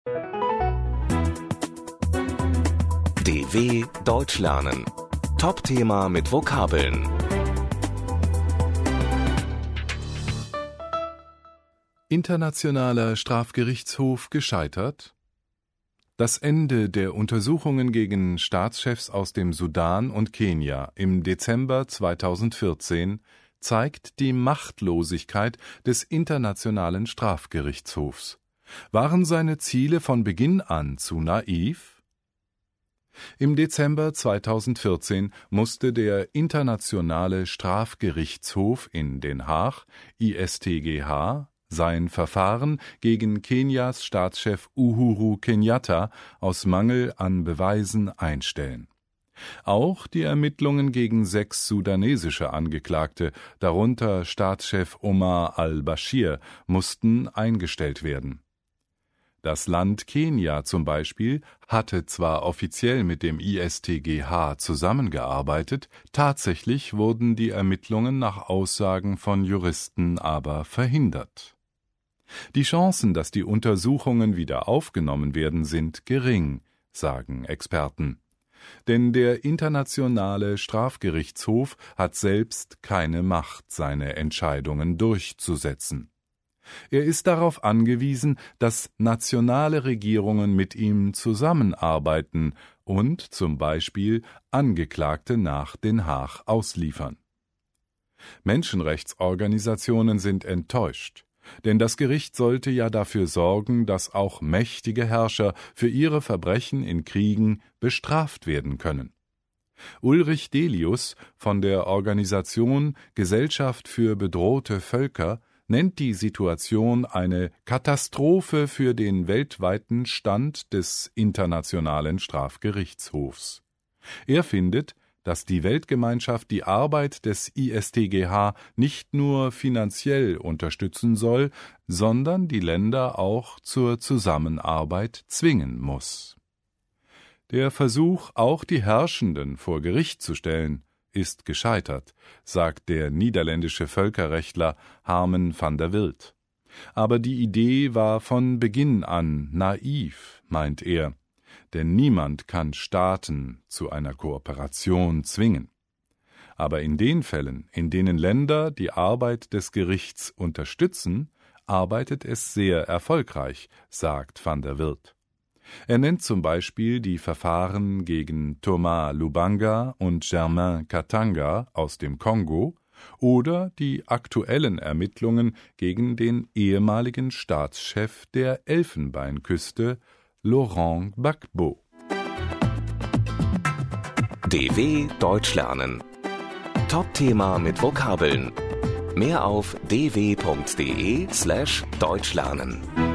DW Deutsch lernen. Top-Thema mit Vokabeln. Internationaler Strafgerichtshof gescheitert? Das Ende der Untersuchungen gegen Staatschefs aus dem Sudan und Kenia im Dezember 2014 zeigt die Machtlosigkeit des Internationalen Strafgerichtshofs. Waren seine Ziele von Beginn an zu naiv? Im Dezember 2014 musste der Internationale Strafgerichtshof in Den Haag, ISTGH, sein Verfahren gegen Kenias Staatschef Uhuru Kenyatta aus Mangel an Beweisen einstellen. Auch die Ermittlungen gegen 6 sudanesische Angeklagte, darunter Staatschef Omar al-Bashir, mussten eingestellt werden. Das Land Kenia zum Beispiel hatte zwar offiziell mit dem ISTGH zusammengearbeitet, tatsächlich wurden die Ermittlungen nach Aussagen von Juristen aber verhindert. Die Chancen, dass die Untersuchungen wieder aufgenommen werden, sind gering, sagen Experten. Denn der Internationale Strafgerichtshof hat selbst keine Macht, seine Entscheidungen durchzusetzen. Er ist darauf angewiesen, dass nationale Regierungen mit ihm zusammenarbeiten und zum Beispiel Angeklagte nach Den Haag ausliefern. Menschenrechtsorganisationen sind enttäuscht. Denn das Gericht sollte ja dafür sorgen, dass auch mächtige Herrscher für ihre Verbrechen in Kriegen bestraft werden können. Ulrich Delius von der Organisation Gesellschaft für bedrohte Völker nennt die Situation eine Katastrophe für den weltweiten Stand des Internationalen Strafgerichtshofs. Er findet, dass die Weltgemeinschaft die Arbeit des ISTGH nicht nur finanziell unterstützen soll, sondern die Länder auch zur Zusammenarbeit zwingen muss. Der Versuch, auch die Herrschenden vor Gericht zu stellen, ist gescheitert, sagt der niederländische Völkerrechtler Harmen van der Wild. Aber die Idee war von Beginn an naiv, meint er. Denn niemand kann Staaten zu einer Kooperation zwingen. Aber in den Fällen, in denen Länder die Arbeit des Gerichts unterstützen, arbeitet es sehr erfolgreich, sagt van der Wild. Er nennt zum Beispiel die Verfahren gegen Thomas Lubanga und Germain Katanga aus dem Kongo oder die aktuellen Ermittlungen gegen den ehemaligen Staatschef der Elfenbeinküste, Laurent Gbagbo. DW Deutsch lernen. Top-Thema mit Vokabeln. Mehr auf dw.de/deutschlernen.